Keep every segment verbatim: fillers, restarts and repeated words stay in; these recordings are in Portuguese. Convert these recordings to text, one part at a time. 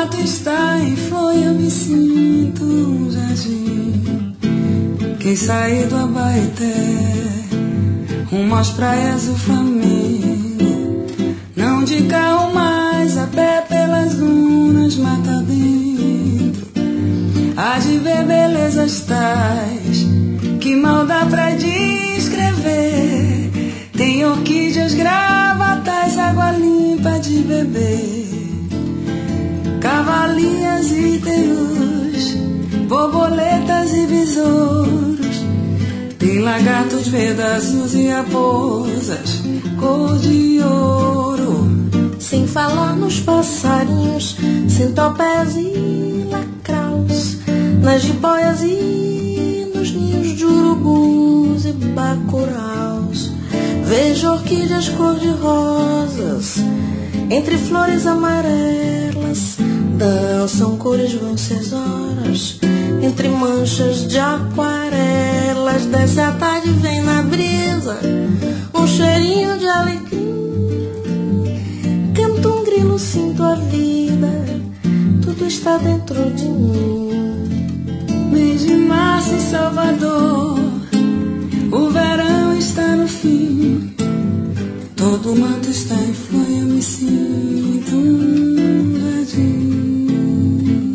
mato está em flor e eu me sinto um jardim. Quem sair do Abaeté rumo às praias do Flamengo, não de carro mais, a pé pelas dunas, mata dentro. Há de ver belezas tais que mal dá pra descrever. Tem orquídeas, gravatas, água limpa de beber, cavalinhas e teus, borboletas e besouros. Tem lagartos verdes, azuis e raposas, cor de ouro. Sem falar nos passarinhos, centopés e lacraus, nas jiboias e nos ninhos de urubus e bacuraus. Vejo orquídeas cor-de-rosas entre flores amarelas, dançam cores, vão-se as horas entre manchas de aquarelas. Desce a tarde, vem na brisa um cheirinho de alecrim. Canto um grilo, sinto a vida, tudo está dentro de mim. Mês de março em Salvador, o verão está no fim. Todo mato está em flor e eu me sinto um jardim.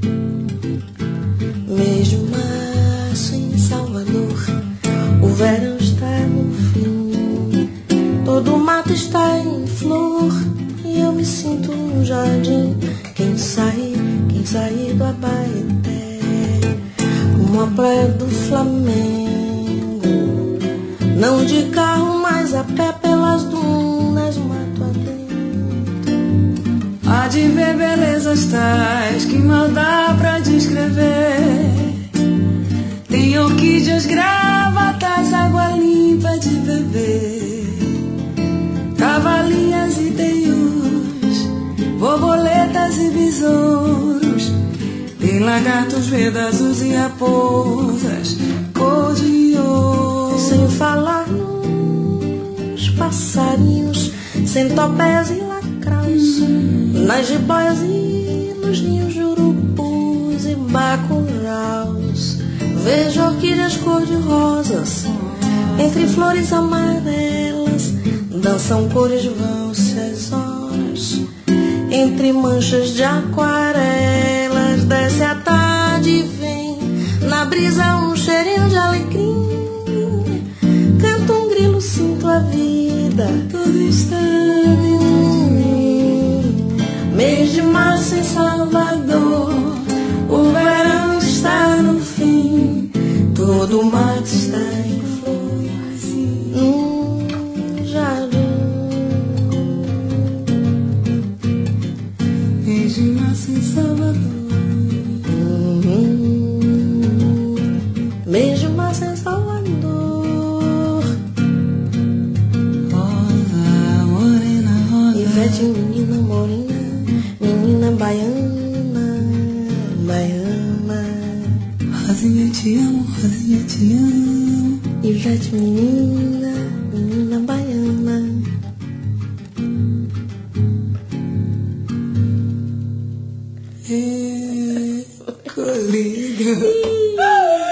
Mês de março em Salvador, o verão está no fim. Todo mato está em flor e eu me sinto um jardim. Quem sair, quem sair do Abaeté rumo à praia do Flamengo, não de carro, mas a pé pelas dunas, mato adentro. Há de ver belezas tais que mal dá pra descrever. Tem orquídeas, gravatas, água limpa de beber, cavalinhas e teius, borboletas e besouros. Tem lagartos verdes, azuis e raposas, cor de ouro. Sem falar nos passarinhos, centopés e lacraus, nas jiboias e nos ninhos de urubus e bacuraus. Vejo orquídeas cor-de-rosas entre flores amarelas, dançam cores, vão-se as horas entre manchas de aquarelas. Desce a tarde e vem na brisa um cheirinho de alecrim. Canto um grilo, sinto a vida, tudo está dentro de mim. Mês de março em Salvador, o verão está no fim. Todo mato está em flor num jardim. Mês de março em Salvador, uhum. Mês de março em Salvador. Rosa, morena, rosa, Ivete, menina morena, menina baiana, baiana. Rosinha, te amo, Rosinha, te amo. Ivete, menina, menina baiana. É, colírio.